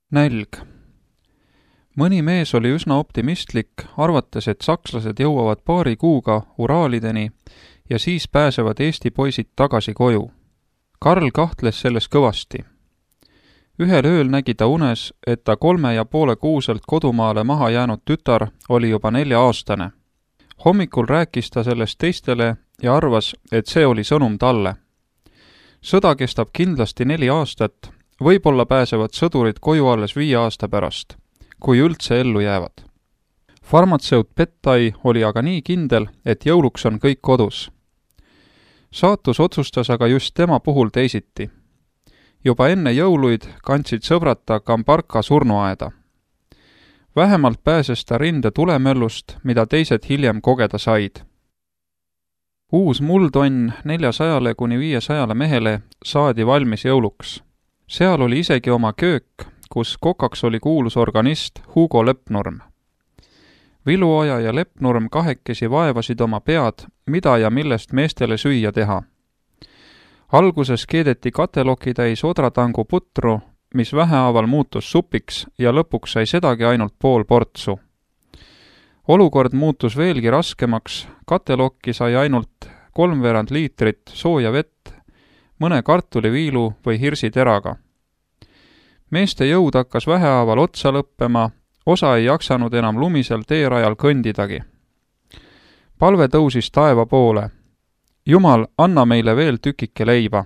Nälg. Mõni mees oli üsna optimistlik, arvates, et sakslased jõuavad paari kuuga Uraalideni ja siis pääsevad Eesti poisid tagasi koju. Karl kahtles selles kõvasti. Ühel ööl nägi ta unes, et ta 3,5 kuuselt kodumaale maha jäänud tütar oli juba 4-aastane. Hommikul rääkis ta sellest teistele ja arvas, et see oli sõnum talle. Sõda kestab kindlasti 4 aastat, võib-olla pääsevad sõdurid koju alles 5 aasta pärast, kui üldse ellu jäävad. Farmatseut Pettai oli aga nii kindel, et jõuluks on kõik kodus. Saatus otsustas aga just tema puhul teisiti. Juba enne jõuluid kandsid sõbrad ta Kambarka surnuaeda. Vähemalt pääses ta rinde tulemöllust, mida teised hiljem kogeda said. Uus muldonn 400–500 mehele saadi valmis jõuluks. Seal oli isegi oma köök, kus kokaks oli kuulus organist Hugo Lepnurm. Viluoja ja Lepnurm kahekesi vaevasid oma pead, mida ja millest meestele süüa teha. Alguses keedeti kateloki täis odratangu putru, mis vähehaaval muutus supiks ja lõpuks sai sedagi ainult pool portsu. Olukord muutus veelgi raskemaks, katelokki sai ainult 3/4 liitrit sooja vett, mõne kartuliviilu või hirsiteraga. Meeste jõud hakkas vähehaaval otsa lõppema, osa ei jaksanud enam lumisel teerajal kõndidagi. Palve tõusis taeva poole. Jumal, anna meile veel tükike leiba.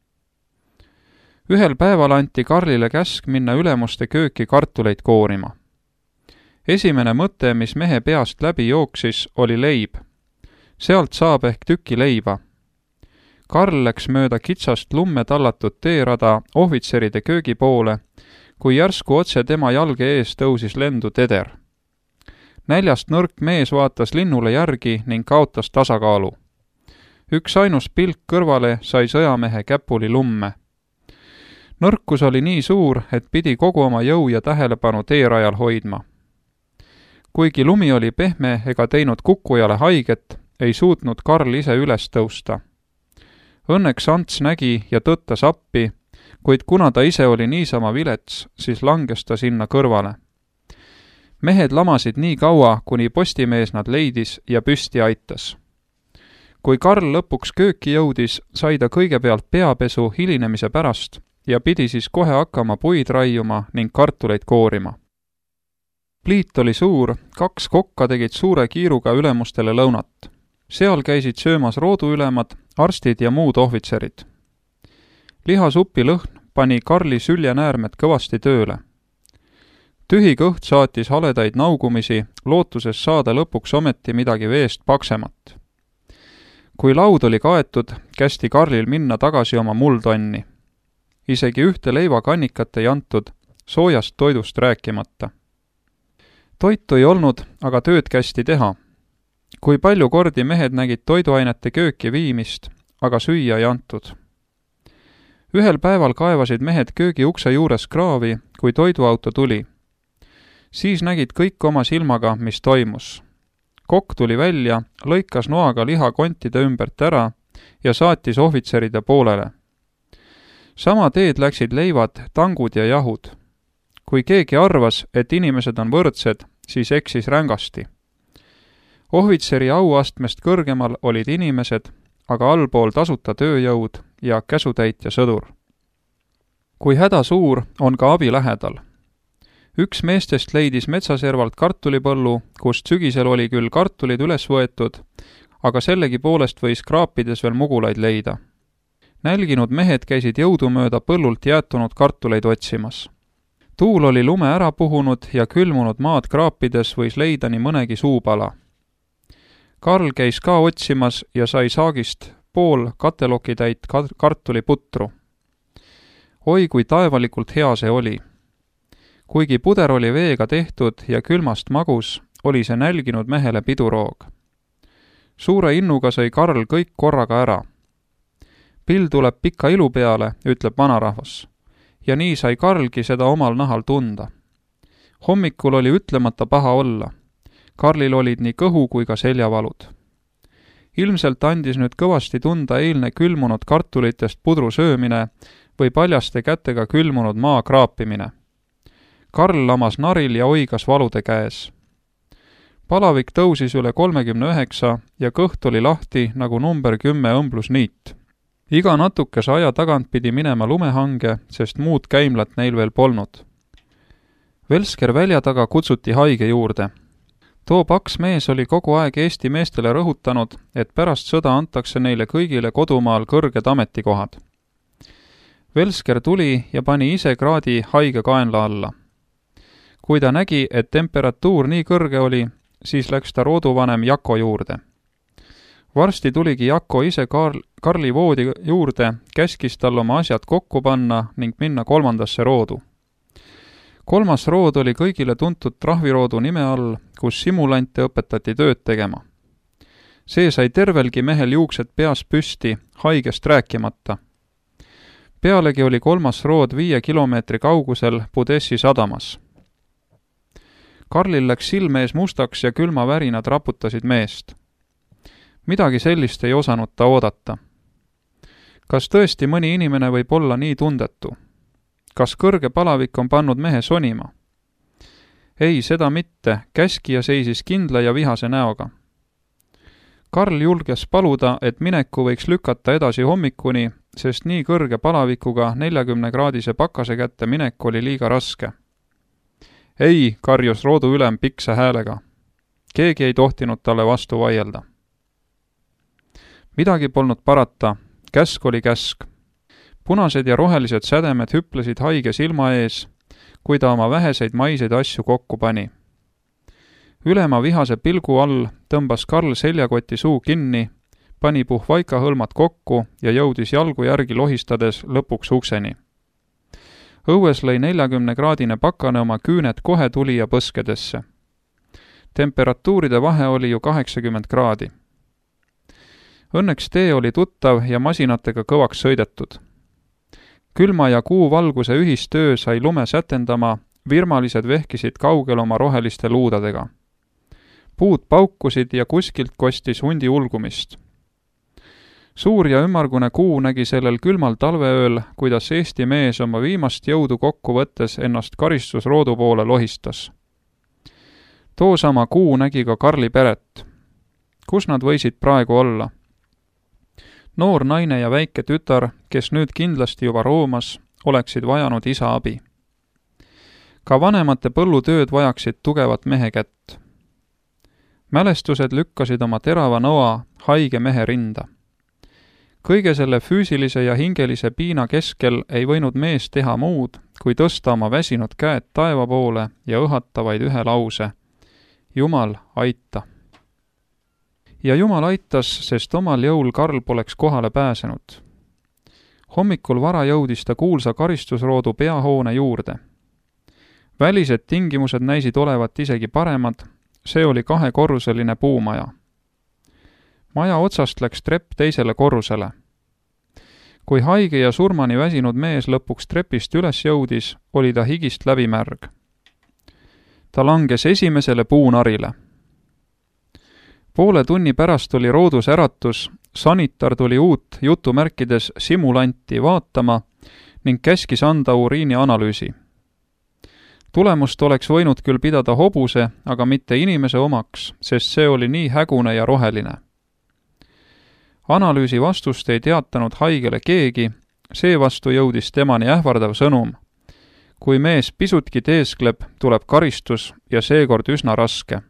Ühel päeval anti Karlile käsk minna ülemuste kööki kartuleid koorima. Esimene mõte, mis mehe peast läbi jooksis, oli leib. Sealt saab ehk tüki leiba. Karl läks mööda kitsast lumme tallatud teerada ohvitseride köögi poole, kui järsku otse tema jalge ees tõusis lendu teder. Näljast nõrk mees vaatas linnule järgi ning kaotas tasakaalu. Üks ainus pilk kõrvale sai sõjamehe käpuli lumme. Nõrkus oli nii suur, et pidi kogu oma jõu ja tähelepanu teerajal hoidma. Kuigi lumi oli pehme ega teinud kukkujale haiget, ei suutnud Karl ise üles tõusta. Õnneks Ants nägi ja tõttas appi, kuid kuna ta ise oli niisama vilets, siis langes ta sinna kõrvale. Mehed lamasid nii kaua, kuni postimees nad leidis ja püsti aitas. Kui Karl lõpuks kööki jõudis, sai ta kõigepealt peapesu hilinemise pärast ja pidi siis kohe hakkama puid raiuma ning kartuleid koorima. Pliit oli suur, 2 kokka tegid suure kiiruga ülemustele lõunat. Seal käisid söömas rooduülemad, arstid ja muud ohvitserid. Lihasupi lõhn pani Karli süljenäärmed kõvasti tööle. Tühi kõht saatis haledaid naugumisi, lootuses saada lõpuks ometi midagi veest paksemat. Kui laud oli kaetud, kästi Karlil minna tagasi oma muldonni. Isegi ühte leivakannikat ei antud, soojast toidust rääkimata. Toitu ei olnud, aga tööd kästi teha. Kui palju kordi mehed nägid toiduainete kööki viimist, aga süüa ei antud. Ühel päeval kaevasid mehed köögi ukse juures kraavi, kui toiduauto tuli. Siis nägid kõik oma silmaga, mis toimus. Kokk tuli välja, lõikas noaga liha kontide ümbert ära ja saatis ohvitseride poolele. Sama teed läksid leivad, tangud ja jahud. Kui keegi arvas, et inimesed on võrdsed, siis eksis rängasti. Ohvitseri auastmest kõrgemal olid inimesed, aga allpool tasuta tööjõud ja käsutäitja sõdur. Kui häda suur, on ka abi lähedal. Üks meestest leidis metsaservalt kartulipõllu, kust sügisel oli küll kartulid üles võetud, aga sellegi poolest võis kraapides veel mugulaid leida. Nälginud mehed käisid jõudumööda põllult jäätunud kartuleid otsimas. Tuul oli lume ära puhunud ja külmunud maad kraapides võis leida nii mõnegi suupala. Karl käis ka otsimas ja sai saagist pool katelokitäit kartuliputru. Oi, kui taevalikult hea see oli. Kuigi puder oli veega tehtud ja külmast magus, oli see nälginud mehele piduroog. Suure innuga sai Karl kõik korraga ära. Pill tuleb pika ilu peale, ütleb vanarahvas. Ja nii sai Karlgi seda omal nahal tunda. Hommikul oli ütlemata paha olla. Karlil olid nii kõhu kui ka seljavalud. Ilmselt andis nüüd kõvasti tunda eilne külmunud kartulitest pudru söömine või paljaste kätega külmunud maa kraapimine. Karl lamas naril ja oigas valude käes. Palavik tõusis üle 39 ja kõht oli lahti nagu number 10 õmblusniit. Iga natukese aja tagant pidi minema lumehange, sest muud käimlat neil veel polnud. Velsker välja taga kutsuti haige juurde. Too paks mees oli kogu aeg Eesti meestele rõhutanud, et pärast sõda antakse neile kõigile kodumaal kõrged ametikohad. Velsker tuli ja pani ise kraadi haige kaenla alla. Kui ta nägi, et temperatuur nii kõrge oli, siis läks ta rooduvanem Jako juurde. Varsti tuligi Jako ise Karli voodi juurde, käskis tal oma asjad kokku panna ning minna 3. roodu. 3. rood oli kõigile tuntud trahviroodu nime all, kus simulante õpetati tööd tegema. See sai tervelgi mehel juuksed peas püsti, haigest rääkimata. Pealegi oli 3. rood 5 kilomeetri kaugusel Budessi sadamas. Karlil läks silme ees mustaks ja külmavärinad raputasid meest. Midagi sellist ei osanud ta oodata. Kas tõesti mõni inimene võib olla nii tundetu? Kas kõrge palavik on pannud mehe sonima? Ei, seda mitte, käskija seisis kindla ja vihase näoga. Karl julges paluda, et mineku võiks lükata edasi hommikuni, sest nii kõrge palavikuga 40-kraadise pakase kätte minek oli liiga raske. Ei, karjus roodu ülem pikse häälega. Keegi ei tohtinud talle vastu vaielda. Midagi polnud parata, käsk oli käsk. Punased ja rohelised sädemed hüplesid haige silma ees, kui ta oma väheseid maiseid asju kokku pani. Ülema vihase pilgu all tõmbas Karl seljakoti suu kinni, pani puhvaikahõlmad kokku ja jõudis jalgu järgi lohistades lõpuks ukseni. Õues lõi 40-kraadine pakane oma küüned kohe tuli ja põskedesse. Temperatuuride vahe oli ju 80 kraadi. Õnneks tee oli tuttav ja masinatega kõvaks sõidetud. Külma ja kuu valguse ühistöö sai lume sätendama, virmalised vehkisid kaugel oma roheliste luudadega. Puud paukusid ja kuskilt kostis hundi ulgumist. Suur ja ümmargune kuu nägi sellel külmal talveööl, kuidas Eesti mees oma viimast jõudu kokku võttes ennast karistusroodu poole lohistas. Toosama kuu nägi ka Karli peret. Kus nad võisid praegu olla? Noor naine ja väike tütar, kes nüüd kindlasti juba roomas, oleksid vajanud isa abi. Ka vanemate põllutööd vajaksid tugevat mehe kätt. Mälestused lükkasid oma terava nõa haige mehe rinda. Kõige selle füüsilise ja hingelise piina keskel ei võinud mees teha muud, kui tõsta oma väsinud käed taeva poole ja õhata vaid ühe lause. Jumal, aita! Ja Jumal aitas, sest omal jõul Karl poleks kohale pääsenud. Hommikul vara jõudis ta kuulsa karistusroodu peahoone juurde. Välised tingimused näisid olevat isegi paremad, see oli 2-korruseline puumaja. Maja otsast läks trepp teisele korrusele. Kui haige ja surmani väsinud mees lõpuks trepist üles jõudis, oli ta higist läbimärg. Ta langes esimesele puunarile. Poole tunni pärast oli roodus äratus, sanitar tuli uut jutumärkides simulanti vaatama ning käskis anda uriinianalüüsi. Tulemust oleks võinud küll pidada hobuse, aga mitte inimese omaks, sest see oli nii hägune ja roheline. Analüüsi vastust ei teatanud haigele keegi, seevastu jõudis temani ähvardav sõnum. Kui mees pisutki teeskleb, tuleb karistus ja seekord üsna raske.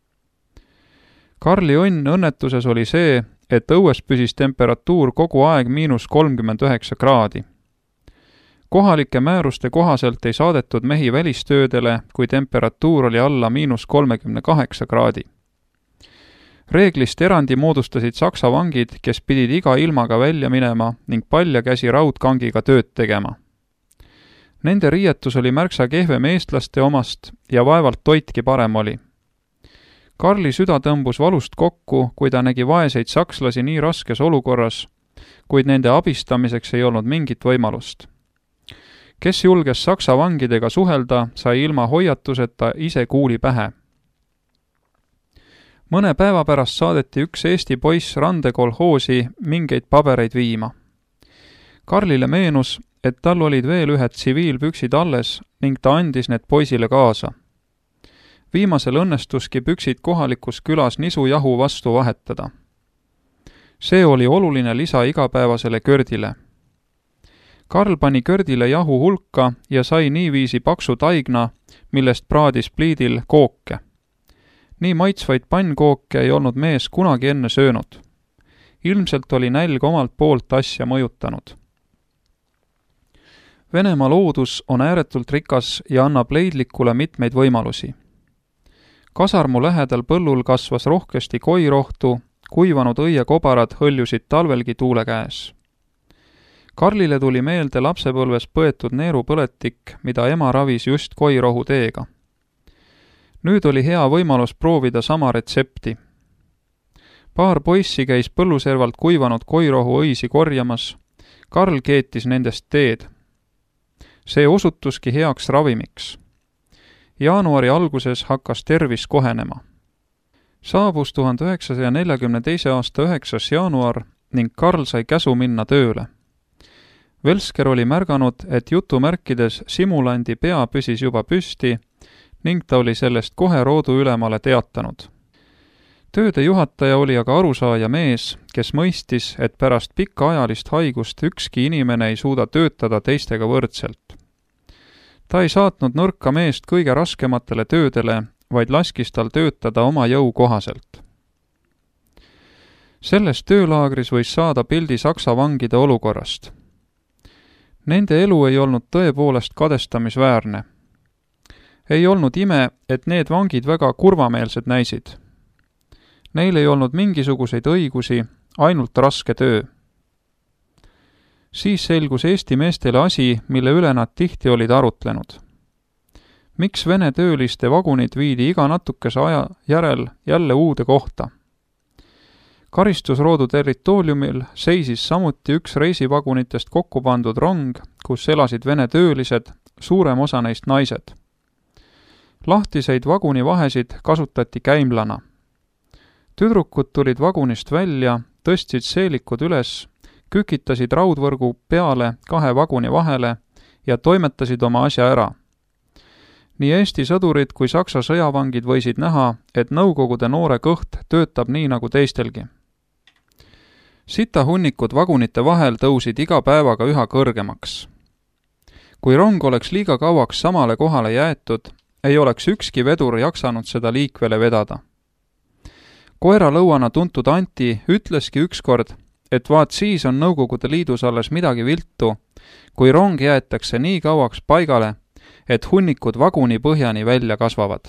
Karli õnn õnnetuses oli see, et õues püsis temperatuur kogu aeg -39 kraadi. Kohalike määruste kohaselt ei saadetud mehi välistöödele, kui temperatuur oli alla -38 kraadi. Reeglist erandi moodustasid Saksa vangid, kes pidid iga ilmaga välja minema ning paljakäsi raudkangiga tööd tegema. Nende riietus oli märksa kehvem eestlaste omast ja vaevalt toitki parem oli. Karli süda tõmbus valust kokku, kui ta nägi vaeseid sakslasi nii raskes olukorras, kuid nende abistamiseks ei olnud mingit võimalust. Kes julges Saksa vangidega suhelda, sai ilma hoiatuseta ise kuuli pähe. Mõne päeva pärast saadeti üks Eesti poiss randekolhoosi mingeid pabereid viima. Karlile meenus, et tal olid veel ühed tsiviilpüksid alles ning ta andis need poisile kaasa. Viimasel õnnestuski püksid kohalikus külas nisujahu vastu vahetada. See oli oluline lisa igapäevasele kördile. Karl pani kördile jahu hulka ja sai niiviisi paksu taigna, millest praadis pliidil kooke. Nii maitsvaid pannkooke ei olnud mees kunagi enne söönud. Ilmselt oli nälg omalt poolt asja mõjutanud. Venemaa loodus on ääretult rikas ja annab leidlikule mitmeid võimalusi. Kasarmu lähedal põllul kasvas rohkesti koirohtu, kuivanud õiekobarad hõljusid talvelgi tuule käes. Karlile tuli meelde lapsepõlves põetud neerupõletik, mida ema ravis just koirohu teega. Nüüd oli hea võimalus proovida sama retsepti. Paar poissi käis põlluservalt kuivanud koirohu õisi korjamas. Karl keetis nendest teed. See osutuski heaks ravimiks. Jaanuari alguses hakkas tervis kohenema. Saabus 1942. aasta 9. jaanuar ning Karl sai käsu minna tööle. Velsker oli märganud, et jutumärkides simulandi pea püsis juba püsti ning ta oli sellest kohe roodu ülemale teatanud. Tööde juhataja oli aga arusaaja mees, kes mõistis, et pärast pikaajalist haigust ükski inimene ei suuda töötada teistega võrdselt. Ta ei saatnud nõrka meest kõige raskematele töödele, vaid laskis tal töötada oma jõu kohaselt. Selles töölaagris võis saada pildi Saksa vangide olukorrast. Nende elu ei olnud tõepoolest kadestamisväärne. Ei olnud ime, et need vangid väga kurvameelsed näisid. Neil ei olnud mingisuguseid õigusi, ainult raske töö. Siis selgus Eesti meestele asi, mille üle nad tihti olid arutlenud. Miks Vene tööliste vagunid viidi iga natukese aja järel jälle uude kohta? Karistusroodu territooriumil seisis samuti üks reisivagunitest kokku pandud rong, kus elasid Vene töölised, suurem osa neist naised. Lahtiseid vagunivahesid kasutati käimlana. Tüdrukud tulid vagunist välja, tõstsid seelikud üles, kükitasid raudvõrgu peale 2 vaguni vahele ja toimetasid oma asja ära. Nii Eesti sõdurid kui Saksa sõjavangid võisid näha, et Nõukogude noore kõht töötab nii nagu teistelgi. Sitahunnikud vagunite vahel tõusid iga päevaga üha kõrgemaks. Kui rong oleks liiga kauaks samale kohale jäetud, ei oleks ükski vedur jaksanud seda liikvele vedada. Koeralõuana tuntud Anti ütleski ükskord, et vaat siis on Nõukogude Liidus alles midagi viltu, kui rong jäetakse nii kauaks paigale, et hunnikud vaguni põhjani välja kasvavad.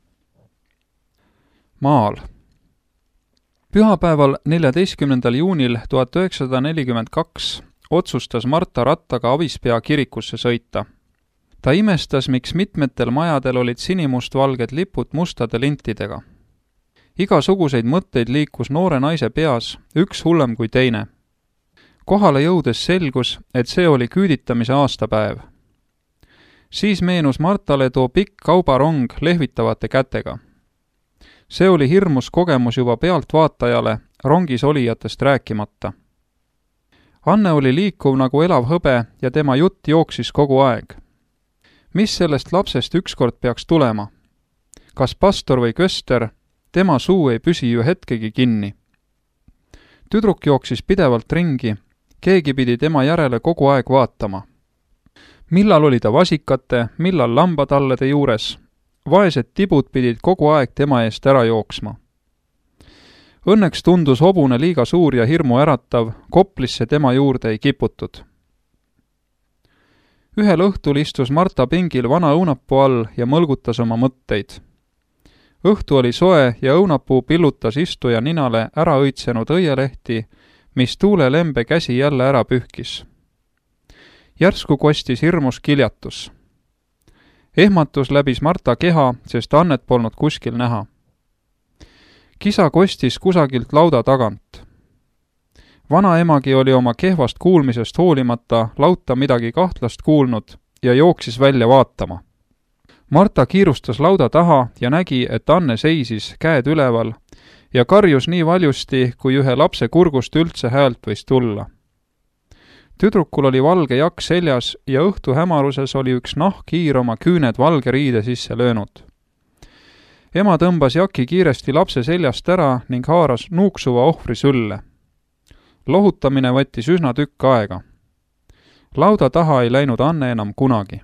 Maal. Pühapäeval 14. juunil 1942 otsustas Marta rattaga Avispea kirikusse sõita. Ta imestas, miks mitmetel majadel olid sinimustvalged lipud mustade lintidega. Igasuguseid mõtteid liikus noore naise peas, üks hullem kui teine. Kohale jõudes selgus, et see oli küüditamise aastapäev. Siis meenus Martale too pikk kaubarong lehvitavate kätega. See oli hirmus kogemus juba pealtvaatajale, rongis olijatest rääkimata. Anne oli liikuv nagu elav hõbe ja tema jutt jooksis kogu aeg. Mis sellest lapsest ükskord peaks tulema? Kas pastor või köster? Tema suu ei püsi ju hetkegi kinni. Tüdruk jooksis pidevalt ringi, keegi pidi tema järele kogu aeg vaatama. Millal oli ta vasikate, millal lambatallede juures? Vaesed tibud pidid kogu aeg tema eest ära jooksma. Õnneks tundus hobune liiga suur ja hirmu äratav, Koplisse tema juurde ei kiputud. Ühel õhtul istus Marta pingil vana õunapuu all ja mõlgutas oma mõtteid. Õhtu oli soe ja õunapuu pillutas istuja ninale ära õitsenud õielehti, mis tuulelembe käsi jälle ära pühkis. Järsku kostis hirmus kiljatus. Ehmatus läbis Marta keha, sest Annet polnud kuskil näha. Kisa kostis kusagilt lauda tagant. Vanaemagi oli oma kehvast kuulmisest hoolimata lauta midagi kahtlast kuulnud ja jooksis välja vaatama. Marta kiirustas lauda taha ja nägi, et Anne seisis, käed üleval, ja karjus nii valjusti, kui ühe lapse kurgust üldse häält võis tulla. Tüdrukul oli valge jakk seljas ja õhtu hämaruses oli üks nahkhiir oma küüned valge riide sisse löönud. Ema tõmbas jaki kiiresti lapse seljast ära ning haaras nuuksuva ohvri sülle. Lohutamine võttis üsna tükk aega. Lauda taha ei läinud Anne enam kunagi.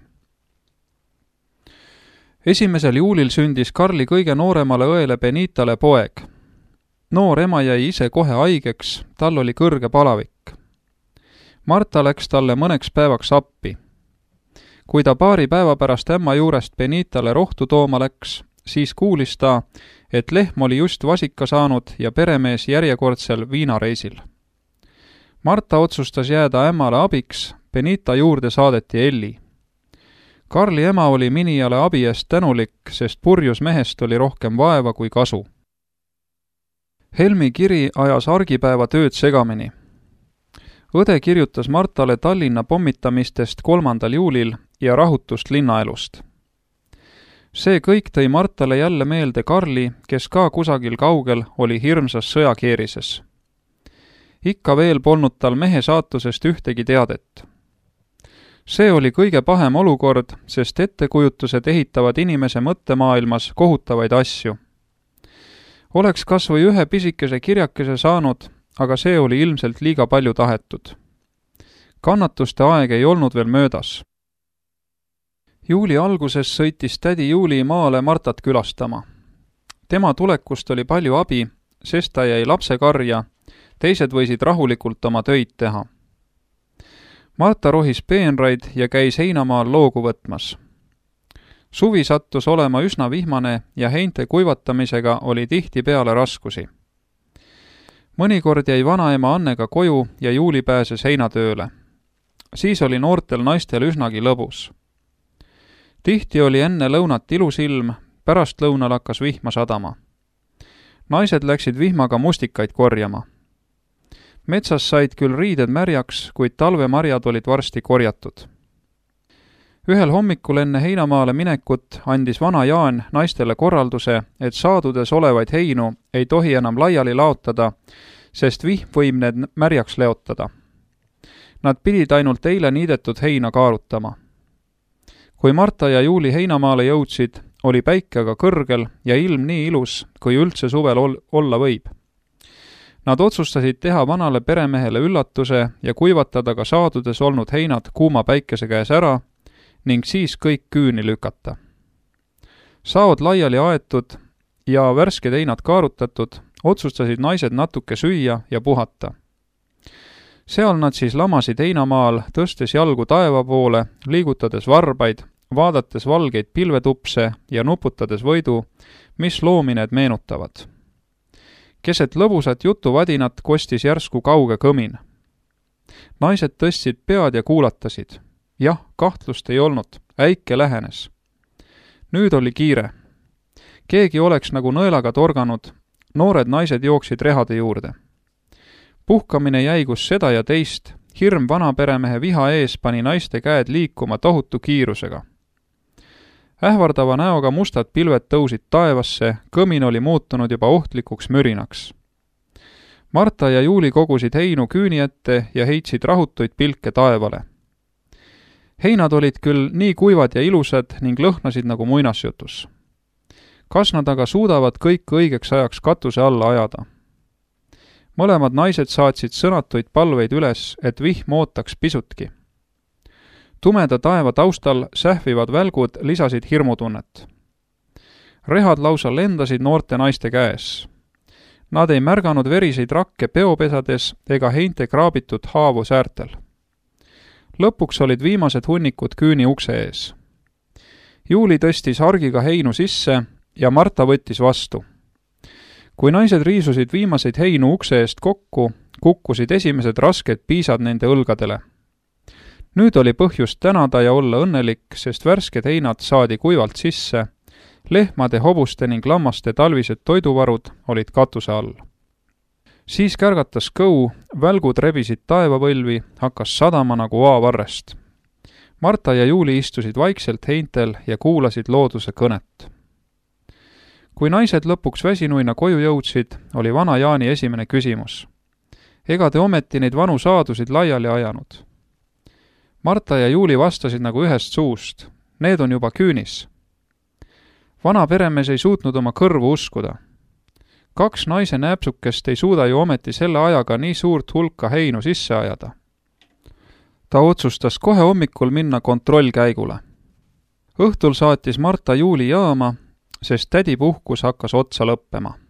1. juulil sündis Karli kõige nooremale õele Benitale poeg. Noor ema jäi ise kohe haigeks, tal oli kõrge palavik. Marta läks talle mõneks päevaks appi. Kui ta paari päeva pärast ämma juurest Benitale rohtu tooma läks, siis kuulis ta, et lehm oli just vasika saanud ja peremees järjekordsel viinareisil. Marta otsustas jääda ämmale abiks, Benita juurde saadeti Elli. Karli ema oli minijale abi eest tänulik, sest purjus mehest oli rohkem vaeva kui kasu. Helmi kiri ajas argipäeva tööd segamini. Õde kirjutas Martale Tallinna pommitamistest 3. juulil ja rahutust linnaelust. See kõik tõi Martale jälle meelde Karli, kes ka kusagil kaugel oli hirmsas sõjakeerises. Ikka veel polnud tal mehe saatusest ühtegi teadet. See oli kõige pahem olukord, sest ettekujutused ehitavad inimese mõttemaailmas kohutavaid asju. Oleks kas või ühe pisikese kirjakese saanud, aga see oli ilmselt liiga palju tahetud. Kannatuste aeg ei olnud veel möödas. Juuli alguses sõitis tädi Juuli maale Martat külastama. Tema tulekust oli palju abi, sest ta jäi lapsekarja, teised võisid rahulikult oma töid teha. Marta rohis peenraid ja käis heinamaal loogu võtmas. Suvi sattus olema üsna vihmane ja heinte kuivatamisega oli tihtipeale raskusi. Mõnikord jäi vanaema Annega koju ja Juuli pääses heinatööle. Siis oli noortel naistel üsnagi lõbus. Tihti oli enne lõunat ilus ilm, pärast lõunal hakkas vihma sadama. Naised läksid vihmaga mustikaid korjama. Metsas said küll riided märjaks, kuid talvemarjad olid varsti korjatud. Ühel hommikul enne heinamaale minekut andis vana Jaan naistele korralduse, et saadudes olevaid heinu ei tohi enam laiali laotada, sest vihm võib need märjaks leotada. Nad pidid ainult eile niidetud heina kaarutama. Kui Marta ja Juuli heinamaale jõudsid, oli päike aga kõrgel ja ilm nii ilus, kui üldse suvel olla võib. Nad otsustasid teha vanale peremehele üllatuse ja kuivatada ka saadudes olnud heinad kuuma päikese käes ära ning siis kõik küüni lükata. Saod laiali aetud ja värsked heinad kaarutatud, otsustasid naised natuke süüa ja puhata. Seal nad siis lamasid heinamaal, tõstes jalgu taeva poole, liigutades varbaid, vaadates valgeid pilvetupse ja nuputades võidu, mis loomi need meenutavad. Keset lõbusat jutuvadinat kostis järsku kauge kõmin. Naised tõstsid pead ja kuulatasid. Jah, kahtlust ei olnud, äike lähenes. Nüüd oli kiire. Keegi oleks nagu nõelaga torganud, noored naised jooksid rehade juurde. Puhkamine jäigus seda ja teist, hirm vanaperemehe viha ees pani naiste käed liikuma tohutu kiirusega. Ähvardava näoga mustad pilved tõusid taevasse, kõmin oli muutunud juba ohtlikuks mürinaks. Marta ja Juuli kogusid heinu küüni ette ja heitsid rahutuid pilke taevale. Heinad olid küll nii kuivad ja ilusad ning lõhnasid nagu muinasjutus. Kas nad aga suudavad kõik õigeks ajaks katuse alla ajada? Mõlemad naised saatsid sõnatuid palveid üles, et vihm ootaks pisutki. Tumeda taeva taustal sähvivad välgud lisasid hirmutunnet. Rehad lausa lendasid noorte naiste käes. Nad ei märganud veriseid rakke peopesades ega heinte kraabitud haavu säärtel. Lõpuks olid viimased hunnikud küüni ukse ees. Juuli tõstis hargiga heinu sisse ja Marta võttis vastu. Kui naised riisusid viimaseid heinu ukse eest kokku, kukkusid esimesed rasked piisad nende õlgadele. Nüüd oli põhjust tänada ja olla õnnelik, sest värsked heinad saadi kuivalt sisse, lehmade, hobuste ning lammaste talvised toiduvarud olid katuse all. Siis kärgatas kõu, välgud rebisid taevavõlvi, hakkas sadama nagu oavarrest. Marta ja Juuli istusid vaikselt heintel ja kuulasid looduse kõnet. Kui naised lõpuks väsinuina koju jõudsid, oli vana Jaani esimene küsimus. Ega te ometi neid vanu saadusid laiali ajanud? Marta ja Juuli vastasid nagu ühest suust. Need on juba küünis. Vana peremees ei suutnud oma kõrvu uskuda. 2 naise nääpsukest ei suuda ju ometi selle ajaga nii suurt hulka heinu sisse ajada. Ta otsustas kohe hommikul minna kontrollkäigule. Õhtul saatis Marta Juuli jaama, sest tädi puhkus hakkas otsa lõppema.